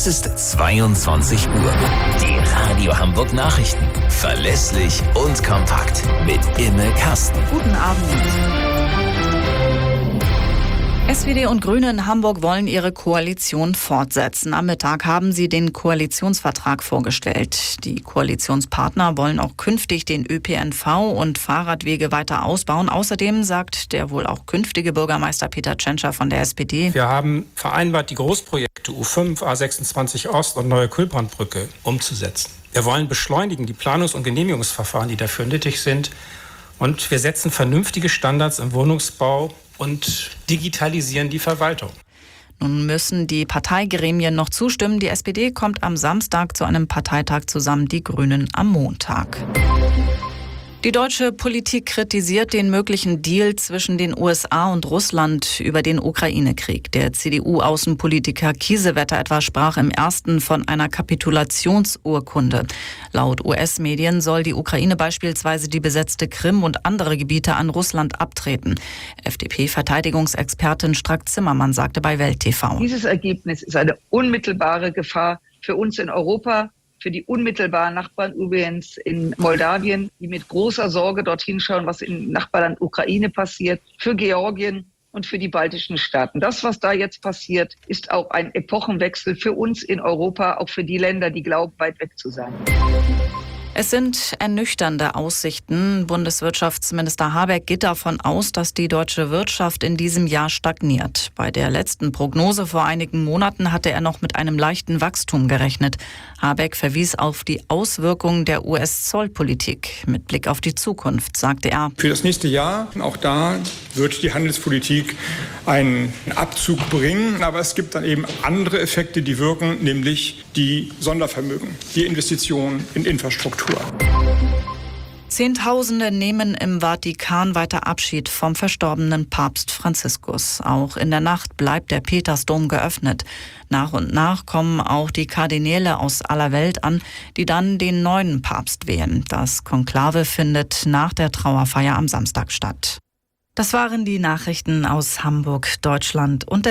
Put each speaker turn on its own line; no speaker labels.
Es ist 22 Uhr. Die Radio Hamburg Nachrichten. Verlässlich und kompakt. Mit Imme Kasten.
Guten Abend. SPD und Grüne in Hamburg wollen ihre Koalition fortsetzen. Am Mittag haben sie den Koalitionsvertrag vorgestellt. Die Koalitionspartner wollen auch künftig den ÖPNV und Fahrradwege weiter ausbauen. Außerdem sagt der wohl auch künftige Bürgermeister Peter Tschentscher von der SPD:
Wir haben vereinbart, die Großprojekte U5, A26 Ost und Neue Kühlbrandbrücke umzusetzen. Wir wollen beschleunigen die Planungs- und Genehmigungsverfahren, die dafür nötig sind. Und wir setzen vernünftige Standards im Wohnungsbau und digitalisieren die Verwaltung.
Nun müssen die Parteigremien noch zustimmen. Die SPD kommt am Samstag zu einem Parteitag zusammen, die Grünen am Montag. Die deutsche Politik kritisiert den möglichen Deal zwischen den USA und Russland über den Ukraine-Krieg. Der CDU-Außenpolitiker Kiesewetter etwa sprach im ersten von einer Kapitulationsurkunde. Laut US-Medien soll die Ukraine beispielsweise die besetzte Krim und andere Gebiete an Russland abtreten. FDP-Verteidigungsexpertin Strack-Zimmermann sagte bei Welt TV:
Dieses Ergebnis ist eine unmittelbare Gefahr für uns in Europa, für die unmittelbaren Nachbarn übrigens in Moldawien, die mit großer Sorge dorthin schauen, was im Nachbarland Ukraine passiert, für Georgien und für die baltischen Staaten. Das, was da jetzt passiert, ist auch ein Epochenwechsel für uns in Europa, auch für die Länder, die glauben, weit weg zu sein.
Es sind ernüchternde Aussichten. Bundeswirtschaftsminister Habeck geht davon aus, dass die deutsche Wirtschaft in diesem Jahr stagniert. Bei der letzten Prognose vor einigen Monaten hatte er noch mit einem leichten Wachstum gerechnet. Habeck verwies auf die Auswirkungen der US-Zollpolitik. Mit Blick auf die Zukunft sagte er:
Für das nächste Jahr, auch da wird die Handelspolitik einen Abzug bringen. Aber es gibt dann eben andere Effekte, die wirken, nämlich die Sondervermögen, die Investitionen in Infrastruktur.
Zehntausende nehmen im Vatikan weiter Abschied vom verstorbenen Papst Franziskus. Auch in der Nacht bleibt der Petersdom geöffnet. Nach und nach kommen auch die Kardinäle aus aller Welt an, die dann den neuen Papst wählen. Das Konklave findet nach der Trauerfeier am Samstag statt. Das waren die Nachrichten aus Hamburg, Deutschland und der